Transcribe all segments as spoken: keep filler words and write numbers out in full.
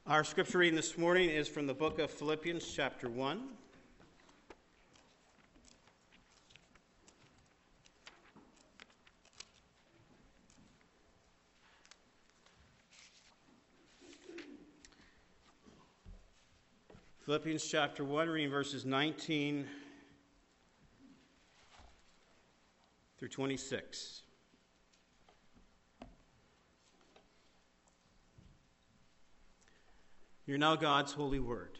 Our scripture reading this morning is from the book of Philippians, chapter one. Philippians chapter one, reading verses nineteen through twenty-six. Hear now God's holy word.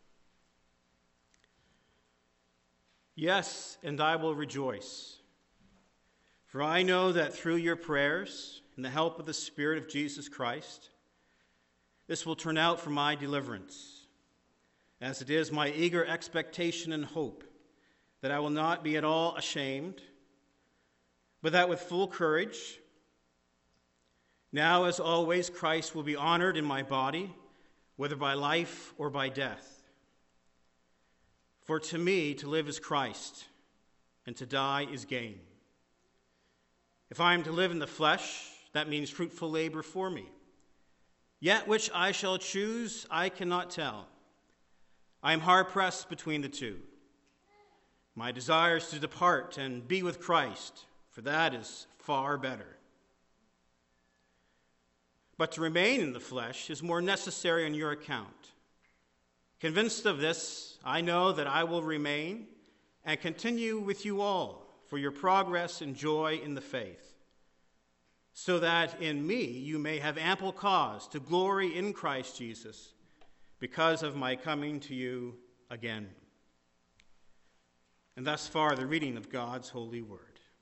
Yes, and I will rejoice, for I know that through your prayers and the help of the Spirit of Jesus Christ, this will turn out for my deliverance, as it is my eager expectation and hope that I will not be at all ashamed, but that with full courage, now as always, Christ will be honored in my body, whether by life or by death. For to me, to live is Christ, and to die is gain. If I am to live in the flesh, that means fruitful labor for me. Yet which I shall choose, I cannot tell. I am hard-pressed between the two. My desire is to depart and be with Christ, for that is far better. But to remain in the flesh is more necessary on your account. Convinced of this, I know that I will remain and continue with you all for your progress and joy in the faith, so that in me you may have ample cause to glory in Christ Jesus because of my coming to you again. And thus far, the reading of God's holy word.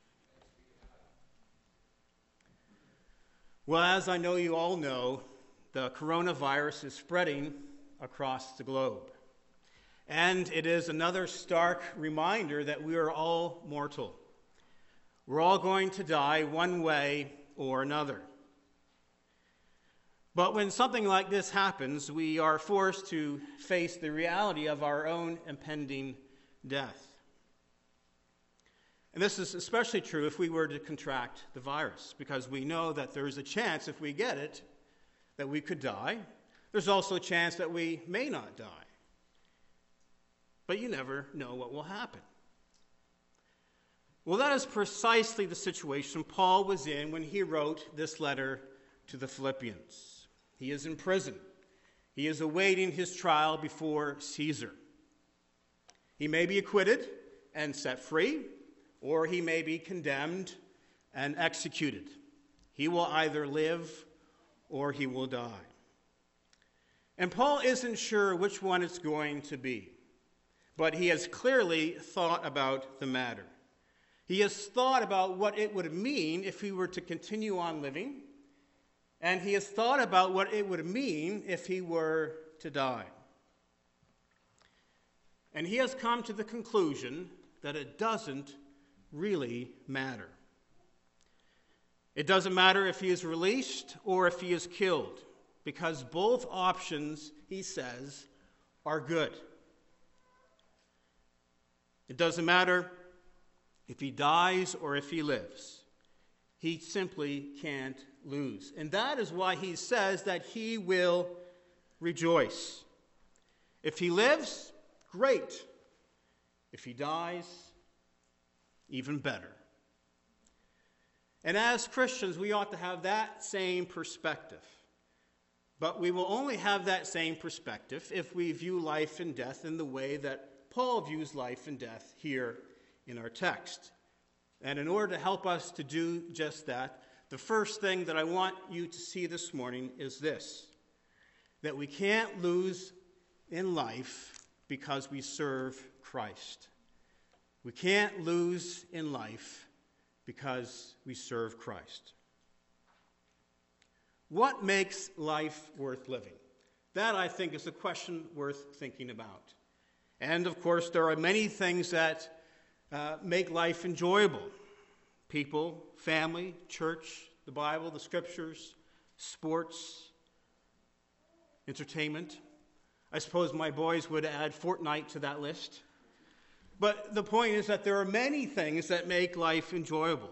Well, as I know you all know, the coronavirus is spreading across the globe. And it is another stark reminder that we are all mortal. We're all going to die one way or another. But when something like this happens, we are forced to face the reality of our own impending death. And this is especially true if we were to contract the virus, because we know that there's a chance if we get it that we could die. There's also a chance that we may not die. But you never know what will happen. Well, that is precisely the situation Paul was in when he wrote this letter to the Philippians. He is in prison. He is awaiting his trial before Caesar. He may be acquitted and set free, or he may be condemned and executed. He will either live or he will die. And Paul isn't sure which one it's going to be, but he has clearly thought about the matter. He has thought about what it would mean if he were to continue on living, and he has thought about what it would mean if he were to die. And he has come to the conclusion that it doesn't really matter. It doesn't matter if he is released or if he is killed, because both options, he says, are good. It doesn't matter if he dies or if he lives. He simply can't lose. And that is why he says that he will rejoice. If he lives, great. If he dies, even better. And as Christians, we ought to have that same perspective. But we will only have that same perspective if we view life and death in the way that Paul views life and death here in our text. And in order to help us to do just that, the first thing that I want you to see this morning is this: that we can't lose in life because we serve Christ. We can't lose in life because we serve Christ. What makes life worth living? That, I think, is a question worth thinking about. And, of course, there are many things that uh, make life enjoyable. People, family, church, the Bible, the Scriptures, sports, entertainment. I suppose my boys would add Fortnite to that list. But the point is that there are many things that make life enjoyable.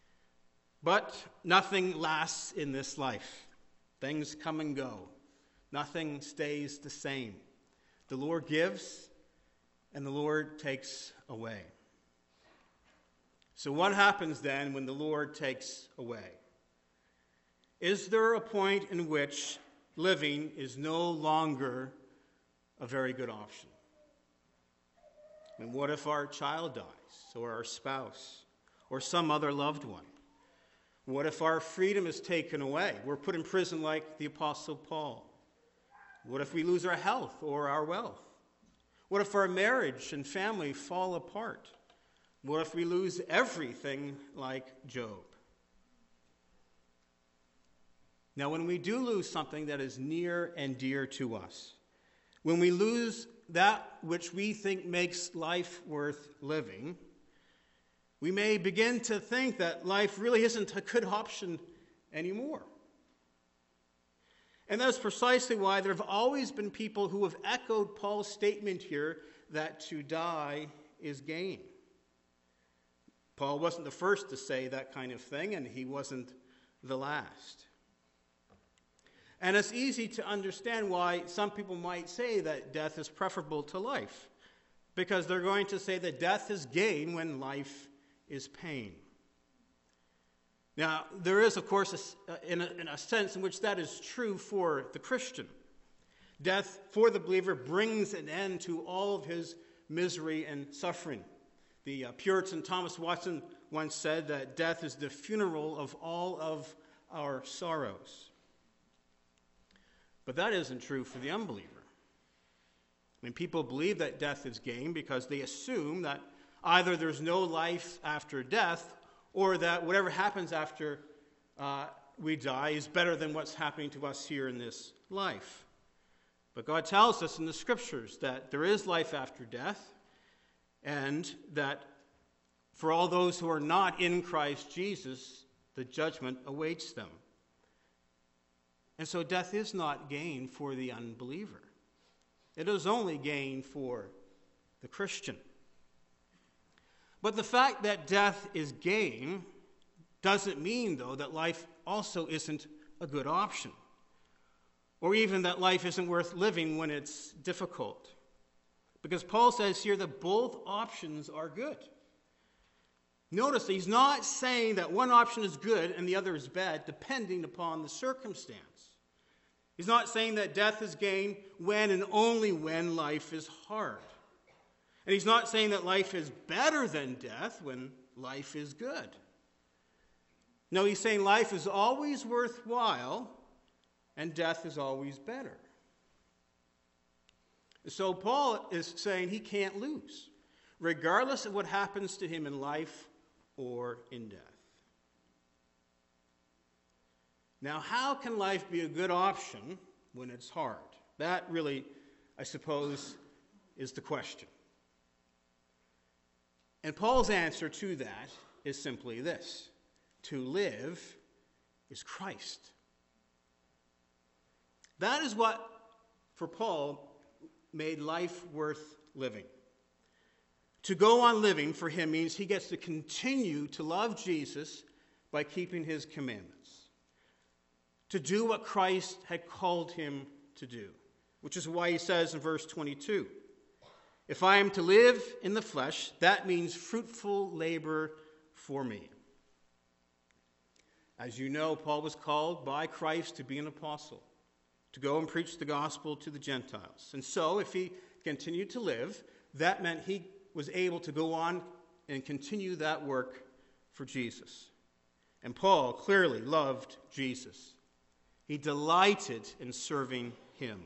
But nothing lasts in this life. Things come and go. Nothing stays the same. The Lord gives, and the Lord takes away. So what happens then when the Lord takes away? Is there a point in which living is no longer a very good option? I mean, what if our child dies, or our spouse, or some other loved one? What if our freedom is taken away? We're put in prison like the Apostle Paul. What if we lose our health or our wealth? What if our marriage and family fall apart? What if we lose everything like Job? Now, when we do lose something that is near and dear to us, when we lose that which we think makes life worth living, we may begin to think that life really isn't a good option anymore. And that's precisely why there have always been people who have echoed Paul's statement here that to die is gain. Paul wasn't the first to say that kind of thing, and he wasn't the last. And it's easy to understand why some people might say that death is preferable to life, because they're going to say that death is gain when life is pain. Now, there is, of course, a, in, a, in a sense in which that is true for the Christian. Death, for the believer, brings an end to all of his misery and suffering. The uh, Puritan Thomas Watson once said that death is the funeral of all of our sorrows. But that isn't true for the unbeliever. I mean, people believe that death is gain because they assume that either there's no life after death, or that whatever happens after uh, we die is better than what's happening to us here in this life. But God tells us in the Scriptures that there is life after death, and that for all those who are not in Christ Jesus, the judgment awaits them. And so death is not gain for the unbeliever. It is only gain for the Christian. But the fact that death is gain doesn't mean, though, that life also isn't a good option, or even that life isn't worth living when it's difficult. Because Paul says here that both options are good. Notice he's not saying that one option is good and the other is bad, depending upon the circumstance. He's not saying that death is gain when and only when life is hard. And he's not saying that life is better than death when life is good. No, he's saying life is always worthwhile and death is always better. So Paul is saying he can't lose, regardless of what happens to him in life or in death. Now, how can life be a good option when it's hard? That really, I suppose, is the question. And Paul's answer to that is simply this: to live is Christ. That is what, for Paul, made life worth living. To go on living for him means he gets to continue to love Jesus by keeping his commandments. To do what Christ had called him to do, which is why he says in verse twenty-two, if I am to live in the flesh, that means fruitful labor for me. As you know, Paul was called by Christ to be an apostle, to go and preach the gospel to the Gentiles. And so, if he continued to live, that meant he was able to go on and continue that work for Jesus. And Paul clearly loved Jesus. He delighted in serving him.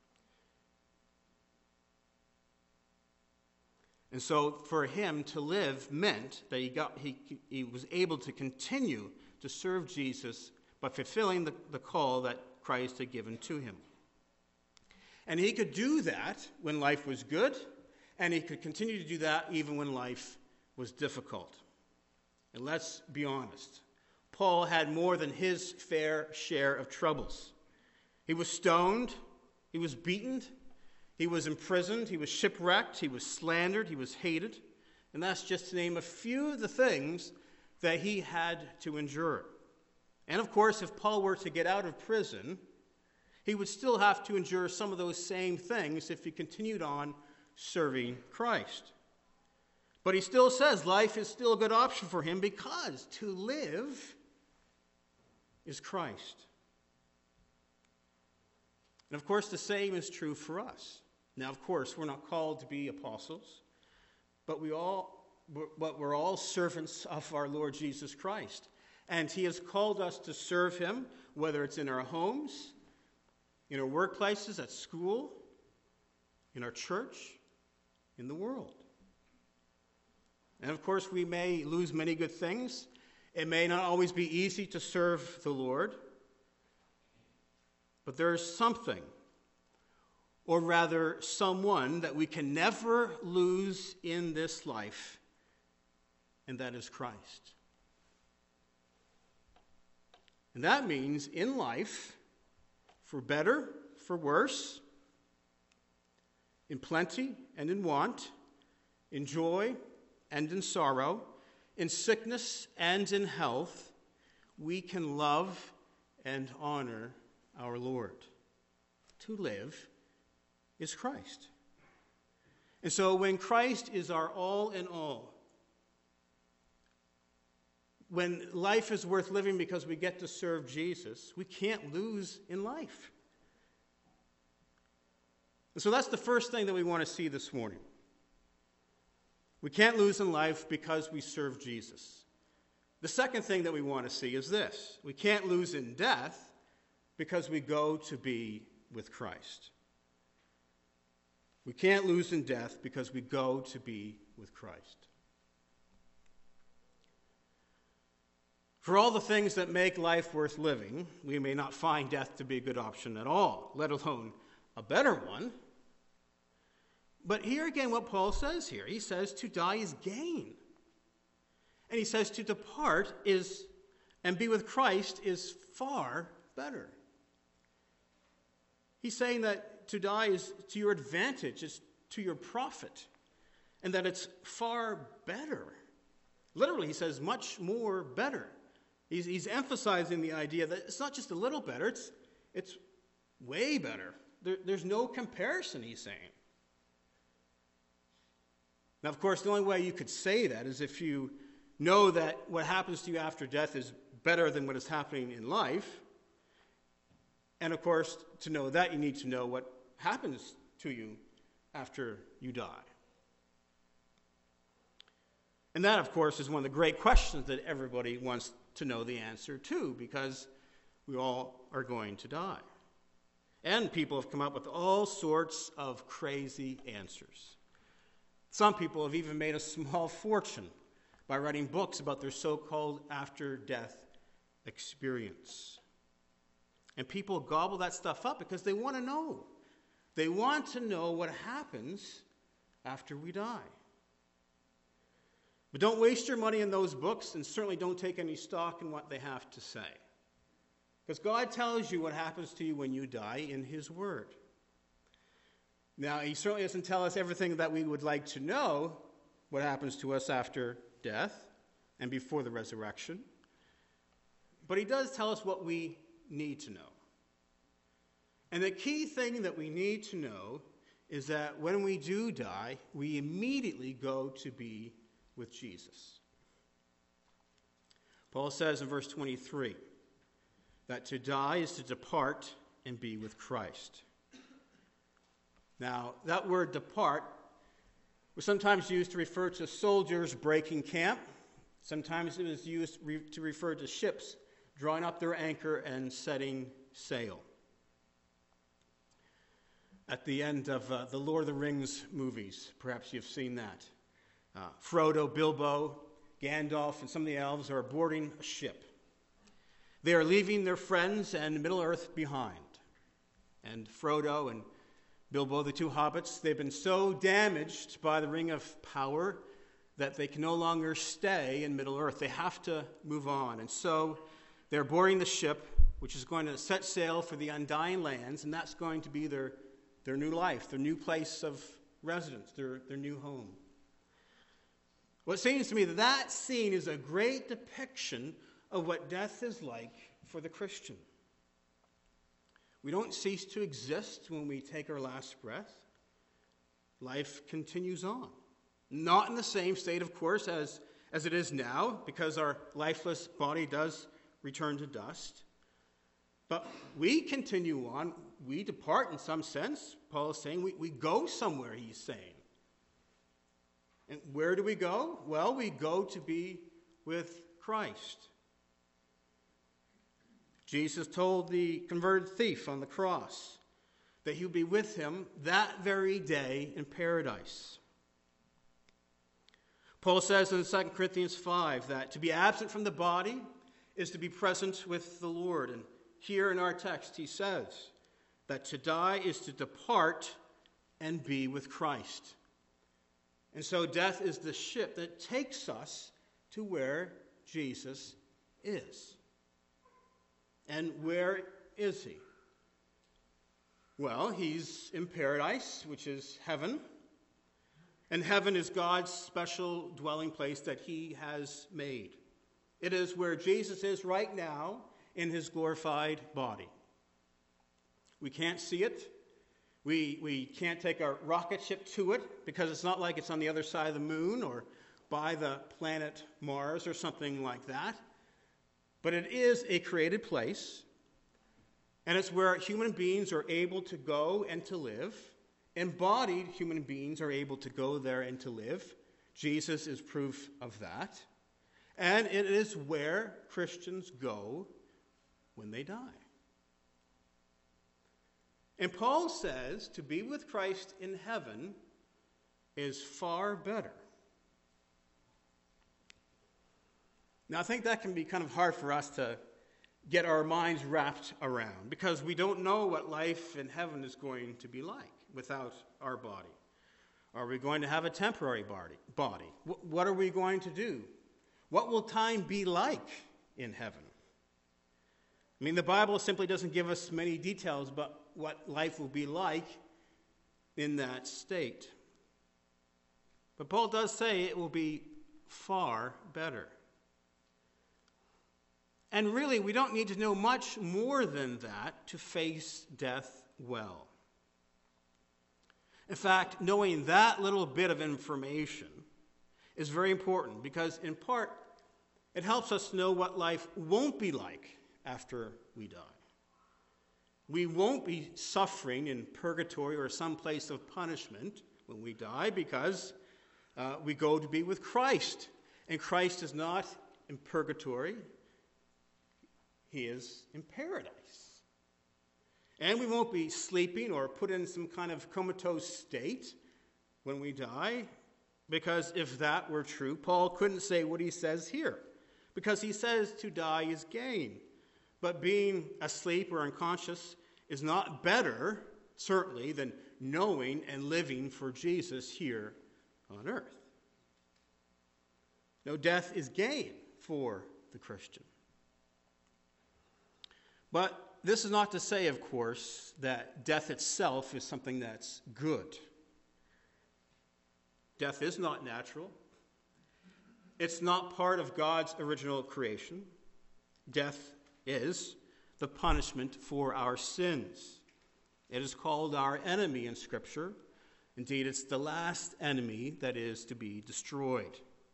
And so for him to live meant that he got he, he was able to continue to serve Jesus by fulfilling the, the call that Christ had given to him. And he could do that when life was good, and he could continue to do that even when life was difficult. And let's be honest, Paul had more than his fair share of troubles. He was stoned, he was beaten, he was imprisoned, he was shipwrecked, he was slandered, he was hated. And that's just to name a few of the things that he had to endure. And of course, if Paul were to get out of prison, he would still have to endure some of those same things if he continued on serving Christ. But he still says life is still a good option for him because to live is Christ. And of course, the same is true for us. Now, of course, we're not called to be apostles, but we all, but we're all servants of our Lord Jesus Christ. And he has called us to serve him, whether it's in our homes, in our workplaces, at school, in our church, in the world. And of course, we may lose many good things. It may not always be easy to serve the Lord. But there is something, or rather someone, that we can never lose in this life, and that is Christ. And that means in life, for better, for worse, in plenty and in want, in joy and in sorrow, in sickness and in health, we can love and honor our Lord. To live is Christ. And so when Christ is our all in all, when life is worth living because we get to serve Jesus, we can't lose in life. And so that's the first thing that we want to see this morning. We can't lose in life because we serve Jesus. The second thing that we want to see is this. We can't lose in death because we go to be with Christ. We can't lose in death because we go to be with Christ. For all the things that make life worth living, we may not find death to be a good option at all, let alone a better one. But here again, what Paul says here, he says to die is gain. And he says to depart is, and be with Christ is far better. He's saying that to die is to your advantage, it's to your profit, and that it's far better. Literally, he says much more better. He's, he's emphasizing the idea that it's not just a little better, it's, it's way better. There, there's no comparison, he's saying. Now, of course, the only way you could say that is if you know that what happens to you after death is better than what is happening in life. And, of course, to know that, you need to know what happens to you after you die. And that, of course, is one of the great questions that everybody wants to know the answer to, because we all are going to die. And people have come up with all sorts of crazy answers. Some people have even made a small fortune by writing books about their so-called after-death experience. And people gobble that stuff up because they want to know. They want to know what happens after we die. But don't waste your money in those books, and certainly don't take any stock in what they have to say. Because God tells you what happens to you when you die in his word. Now, he certainly doesn't tell us everything that we would like to know, what happens to us after death and before the resurrection. But he does tell us what we need to know. And the key thing that we need to know is that when we do die, we immediately go to be with Jesus. Paul says in verse twenty-three that to die is to depart and be with Christ. Now, that word depart was sometimes used to refer to soldiers breaking camp. Sometimes it was used re- to refer to ships drawing up their anchor and setting sail. At the end of uh, the Lord of the Rings movies, perhaps you've seen that. Uh, Frodo, Bilbo, Gandalf, and some of the elves are boarding a ship. They are leaving their friends and Middle-earth behind. And Frodo and Bilbo, the two hobbits, they've been so damaged by the Ring of Power that they can no longer stay in Middle-earth. They have to move on. And so they're boarding the ship, which is going to set sail for the Undying Lands, and that's going to be their, their new life, their new place of residence, their, their new home. Well, it seems to me that that scene is a great depiction of what death is like for the Christian. We don't cease to exist when we take our last breath. Life continues on. Not in the same state, of course, as, as it is now, because our lifeless body does return to dust. But we continue on. We depart in some sense. Paul is saying we, we go somewhere, he's saying. And where do we go? Well, we go to be with Christ. Jesus told the converted thief on the cross that he would be with him that very day in paradise. Paul says in Second Corinthians five that to be absent from the body is to be present with the Lord. And here in our text he says that to die is to depart and be with Christ. And so death is the ship that takes us to where Jesus is. And where is he? Well, he's in paradise, which is heaven. And heaven is God's special dwelling place that he has made. It is where Jesus is right now in his glorified body. We can't see it. We, we can't take our rocket ship to it because it's not like it's on the other side of the moon or by the planet Mars or something like that. But it is a created place, and it's where human beings are able to go and to live. Embodied human beings are able to go there and to live. Jesus is proof of that. And it is where Christians go when they die. And Paul says to be with Christ in heaven is far better. Now, I think that can be kind of hard for us to get our minds wrapped around because we don't know what life in heaven is going to be like without our body. Are we going to have a temporary body? What are we going to do? What will time be like in heaven? I mean, the Bible simply doesn't give us many details about what life will be like in that state. But Paul does say it will be far better. And really, we don't need to know much more than that to face death well. In fact, knowing that little bit of information is very important because, in part, it helps us know what life won't be like after we die. We won't be suffering in purgatory or some place of punishment when we die because uh, we go to be with Christ. And Christ is not in purgatory. He is in paradise. And we won't be sleeping or put in some kind of comatose state when we die, because if that were true, Paul couldn't say what he says here, because he says to die is gain. But being asleep or unconscious is not better, certainly, than knowing and living for Jesus here on earth. No, death is gain for the Christian. But this is not to say, of course, that death itself is something that's good. Death is not natural. It's not part of God's original creation. Death is the punishment for our sins. It is called our enemy in Scripture. Indeed, it's the last enemy that is to be destroyed.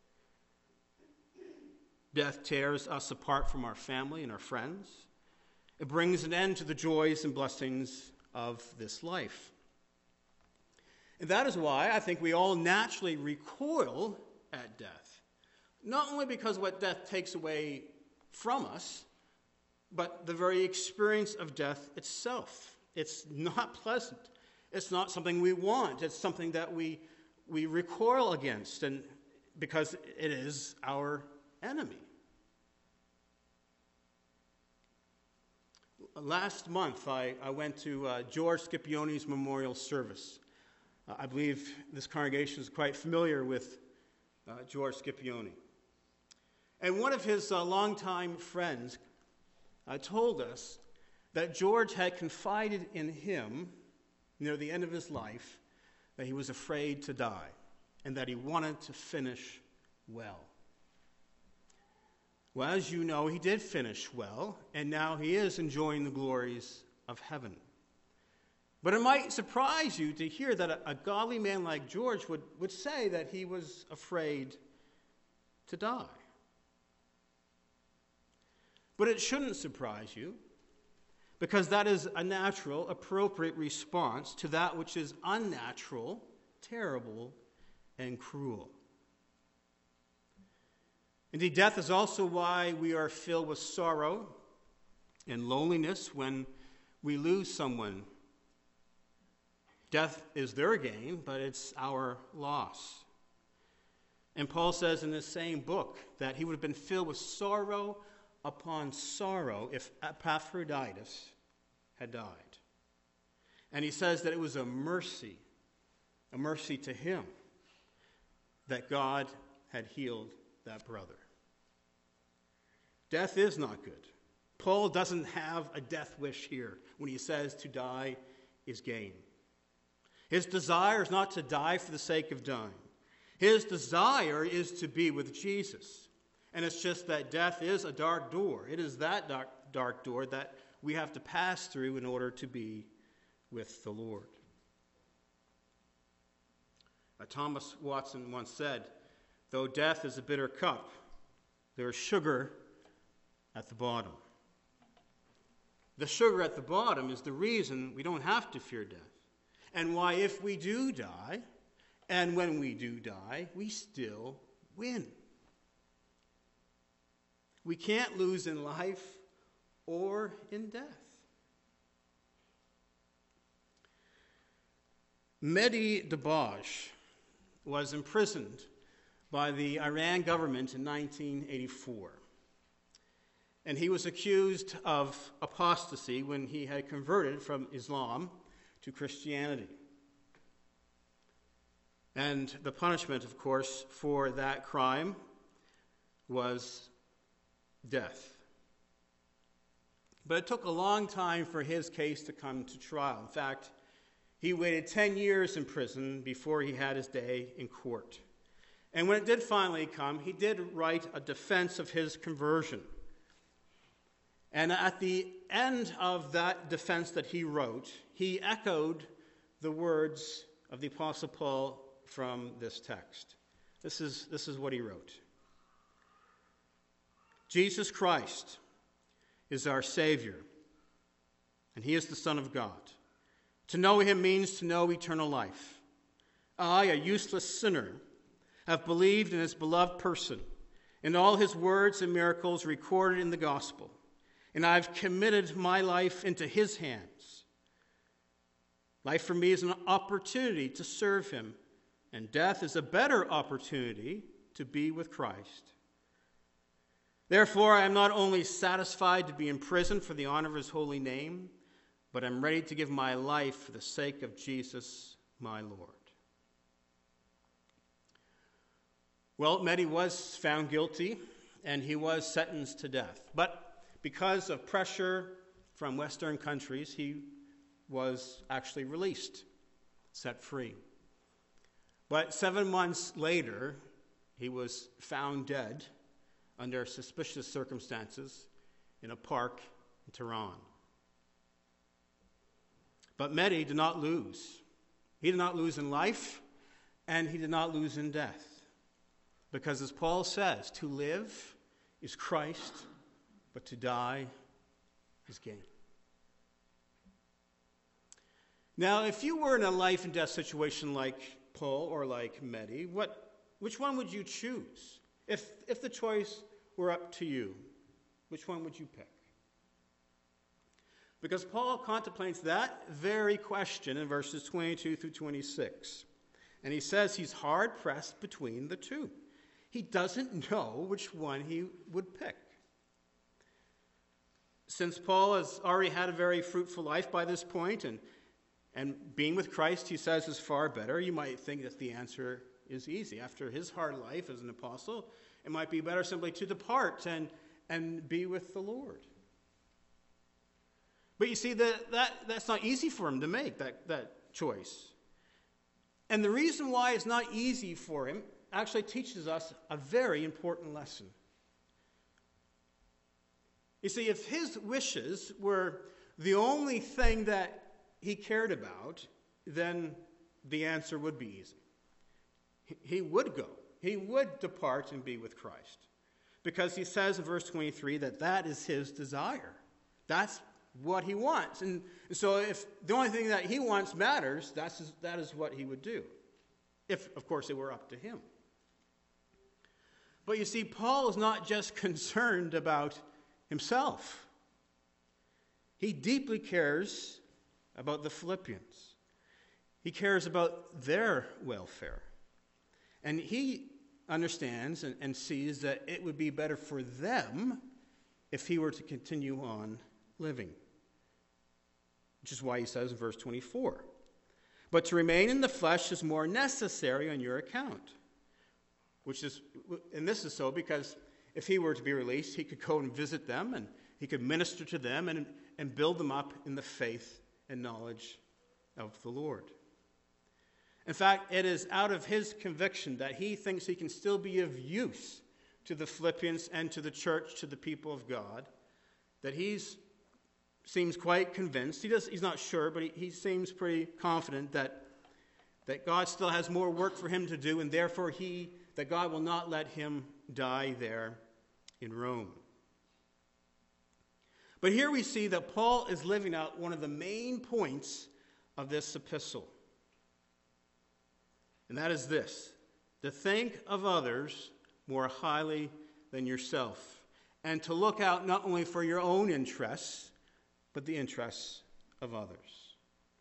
Death tears us apart from our family and our friends. It brings an end to the joys and blessings of this life. And that is why I think we all naturally recoil at death. Not only because of what death takes away from us, but the very experience of death itself. It's not pleasant. It's not something we want. It's something that we, we recoil against, and because it is our enemy. Last month, I, I went to uh, George Scipione's memorial service. Uh, I believe this congregation is quite familiar with uh, George Scipione. And one of his uh, longtime friends uh, told us that George had confided in him near the end of his life that he was afraid to die and that he wanted to finish well. Well, as you know, he did finish well, and now he is enjoying the glories of heaven. But it might surprise you to hear that a, a godly man like George would, would say that he was afraid to die. But it shouldn't surprise you, because that is a natural, appropriate response to that which is unnatural, terrible, and cruel. Indeed, death is also why we are filled with sorrow and loneliness when we lose someone. Death is their gain, but it's our loss. And Paul says in this same book that he would have been filled with sorrow upon sorrow if Epaphroditus had died. And he says that it was a mercy, a mercy to him, that God had healed that brother. Death is not good. Paul doesn't have a death wish here when he says to die is gain. His desire is not to die for the sake of dying. His desire is to be with Jesus. And it's just that death is a dark door. It is that dark, dark door that we have to pass through in order to be with the Lord. Uh, Thomas Watson once said, "Though death is a bitter cup, there is sugar at the bottom." The sugar at the bottom is the reason we don't have to fear death, and why if we do die, and when we do die, we still win. We can't lose in life or in death. Mehdi Dabaj was imprisoned by the Iran government in nineteen eighty-four. And he was accused of apostasy when he had converted from Islam to Christianity. And the punishment, of course, for that crime was death. But it took a long time for his case to come to trial. In fact, he waited ten years in prison before he had his day in court. And when it did finally come, he did write a defense of his conversion. And at the end of that defense that he wrote, he echoed the words of the Apostle Paul from this text. This is, this is what he wrote. Jesus Christ is our Savior, and he is the Son of God. To know him means to know eternal life. I, a useless sinner, have believed in his beloved person, in all his words and miracles recorded in the gospel, and I've committed my life into his hands. Life for me is an opportunity to serve him, and death is a better opportunity to be with Christ. Therefore, I am not only satisfied to be in prison for the honor of his holy name, but I'm ready to give my life for the sake of Jesus, my Lord. Well, Mehdi was found guilty, and he was sentenced to death. But because of pressure from Western countries, he was actually released, set free. But seven months later, he was found dead under suspicious circumstances in a park in Tehran. But Mehdi did not lose. He did not lose in life, and he did not lose in death. Because as Paul says, to live is Christ, but to die is gain. Now, if you were in a life and death situation like Paul or like Mehdi, what, which one would you choose? If, if the choice were up to you, which one would you pick? Because Paul contemplates that very question in verses twenty-two through twenty-six. And he says he's hard-pressed between the two. He doesn't know which one he would pick. Since Paul has already had a very fruitful life by this point, and, and being with Christ, he says, is far better, you might think that the answer is easy. After his hard life as an apostle, it might be better simply to depart and, and be with the Lord. But you see, that, that that's not easy for him to make, that, that choice. And the reason why it's not easy for him actually teaches us a very important lesson. You see, if his wishes were the only thing that he cared about, then the answer would be easy. He would go. He would depart and be with Christ. Because he says in verse twenty-three that that is his desire. That's what he wants. And so if the only thing that he wants matters, that's, that is what he would do. If, of course, it were up to him. But you see, Paul is not just concerned about himself. He deeply cares about the Philippians. He cares about their welfare. And he understands and, and sees that it would be better for them if he were to continue on living. Which is why he says in verse twenty-four, "But to remain in the flesh is more necessary on your account." Which is, and this is so because if he were to be released, he could go and visit them, and he could minister to them and, and build them up in the faith and knowledge of the Lord. In fact, it is out of his conviction that he thinks he can still be of use to the Philippians and to the church, to the people of God, that he seems quite convinced. He does, he's not sure, but he, he seems pretty confident that, that God still has more work for him to do, and therefore he, that God will not let him die there in Rome. But here we see that Paul is living out one of the main points of this epistle. And that is this: to think of others more highly than yourself, and to look out not only for your own interests, but the interests of others.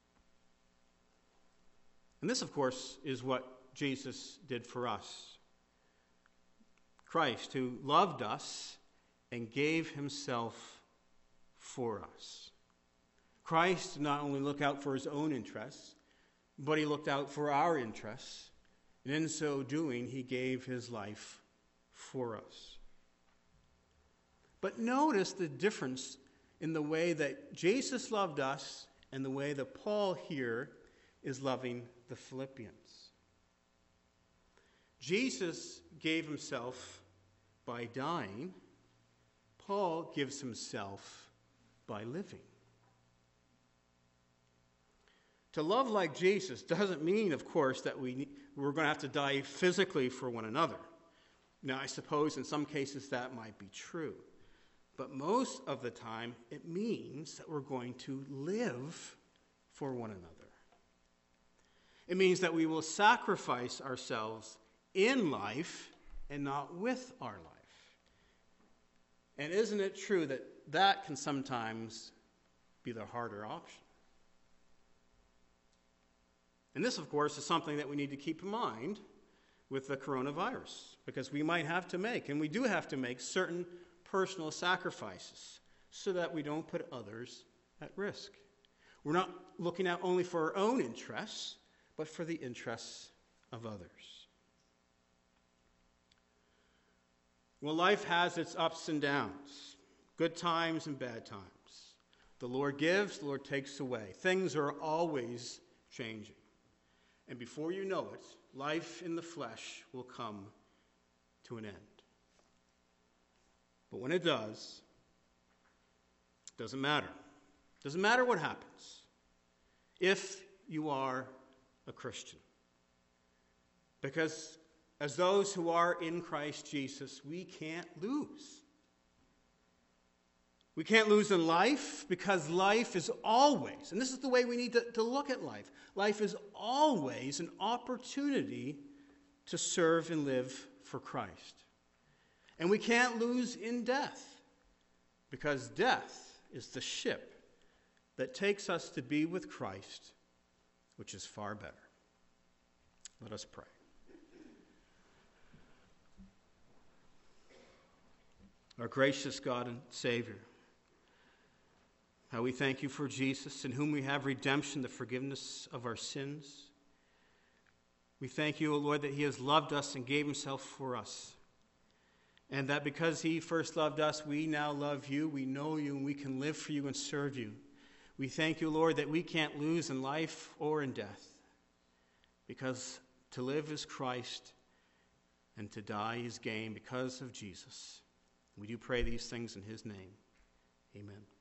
And this, of course, is what Jesus did for us. Christ, who loved us and gave himself for us. Christ did not only look out for his own interests, but he looked out for our interests, and in so doing, he gave his life for us. But notice the difference in the way that Jesus loved us and the way that Paul here is loving the Philippians. Jesus gave himself by dying. Paul gives himself by living. To love like Jesus doesn't mean, of course, that we, we're going to have to die physically for one another. Now, I suppose in some cases that might be true. But most of the time, it means that we're going to live for one another. It means that we will sacrifice ourselves in life and not with our life. And isn't it true that that can sometimes be the harder option? And this, of course, is something that we need to keep in mind with the coronavirus, because we might have to make, and we do have to make, certain personal sacrifices so that we don't put others at risk. We're not looking out only for our own interests, but for the interests of others. Well, life has its ups and downs, good times and bad times. The Lord gives, the Lord takes away. Things are always changing. And before you know it, life in the flesh will come to an end. But when it does, it doesn't matter. It doesn't matter what happens if you are a Christian. Because as those who are in Christ Jesus, we can't lose. We can't lose in life because life is always, and this is the way we need to, to look at life, life is always an opportunity to serve and live for Christ. And we can't lose in death because death is the ship that takes us to be with Christ, which is far better. Let us pray. Our gracious God and Savior, how we thank you for Jesus, in whom we have redemption, the forgiveness of our sins. We thank you, O Lord, that he has loved us and gave himself for us. And that because he first loved us, we now love you, we know you, and we can live for you and serve you. We thank you, Lord, that we can't lose in life or in death, because to live is Christ and to die is gain because of Jesus. We do pray these things in his name. Amen.